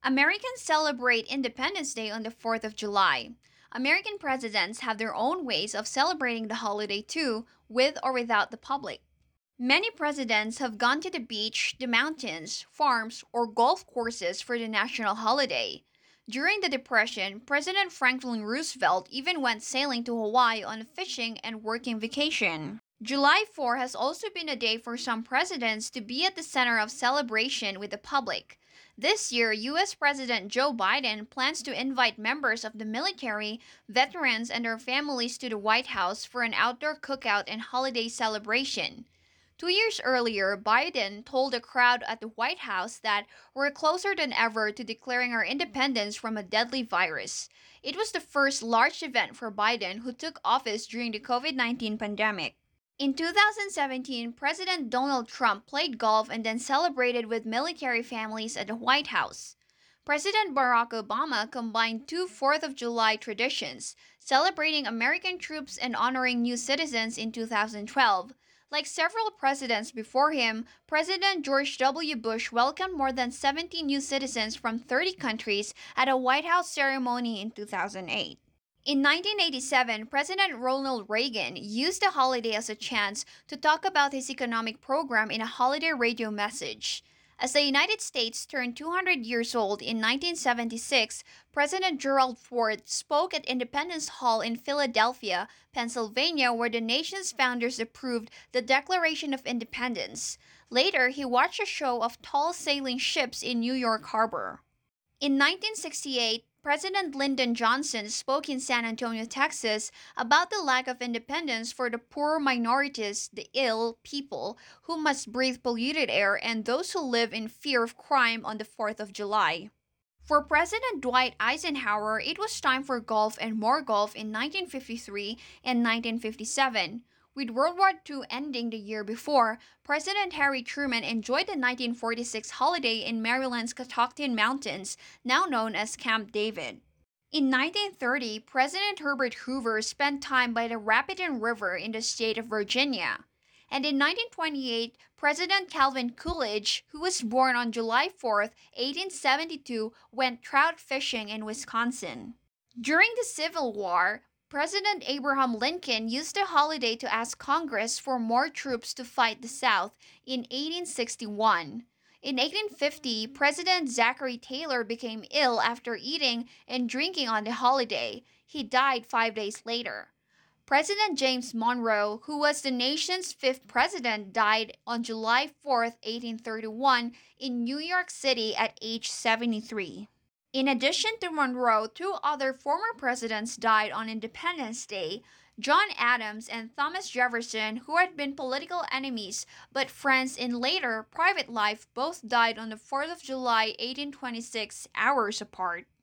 Americans celebrate Independence Day on the 4th of July. American presidents have their own ways of celebrating the holiday too, with or without the public. Many presidents have gone to the beach, the mountains, farms, or golf courses for the national holiday. During the Depression, President Franklin Roosevelt even went sailing to Hawaii on a fishing and working vacation. July 4 has also been a day for some presidents to be at the center of celebration with the public. This year, US President Joe Biden plans to invite members of the military, veterans, and their families to the White House for an outdoor cookout and holiday celebration. 2 years earlier, Biden told a crowd at the White House that we're closer than ever to declaring our independence from a deadly virus. It was the first large event for Biden, who took office during the COVID 19 pandemic. In 2017, President Donald Trump played golf and then celebrated with military families at the White House. President Barack Obama combined two 4th of July traditions, celebrating American troops and honoring new citizens in 2012. Like several presidents before him, President George W. Bush welcomed more than 70 new citizens from 30 countries at a White House ceremony in 2008. In 1987, President Ronald Reagan used the holiday as a chance to talk about his economic program in a holiday radio message. As the United States turned 200 years old in 1976, President Gerald Ford spoke at Independence Hall in Philadelphia, Pennsylvania, where the nation's founders approved the Declaration of Independence. Later, he watched a show of tall sailing ships in New York Harbor. In 1968, President Lyndon Johnson spoke in San Antonio, Texas, about the lack of independence for the poor minorities, the ill people who must breathe polluted air, and those who live in fear of crime on the 4th of July. For President Dwight Eisenhower, it was time for golf and more golf in 1953 and 1957. With World War II ending the year before, President Harry Truman enjoyed the 1946 holiday in Maryland's Catoctin Mountains, now known as Camp David. In 1930, President Herbert Hoover spent time by the Rapidan River in the state of Virginia. And in 1928, President Calvin Coolidge, who was born on July 4, 1872, went trout fishing in Wisconsin. During the Civil War, President Abraham Lincoln used the holiday to ask Congress for more troops to fight the South in 1861. In 1850, President Zachary Taylor became ill after eating and drinking on the holiday. He died 5 days later. President James Monroe, who was the nation's fifth president, died on July 4, 1831, in New York City at age 73. In addition to Monroe, two other former presidents died on Independence Day: John Adams and Thomas Jefferson, who had been political enemies but friends in later private life, both died on the 4th of July, 1826, hours apart.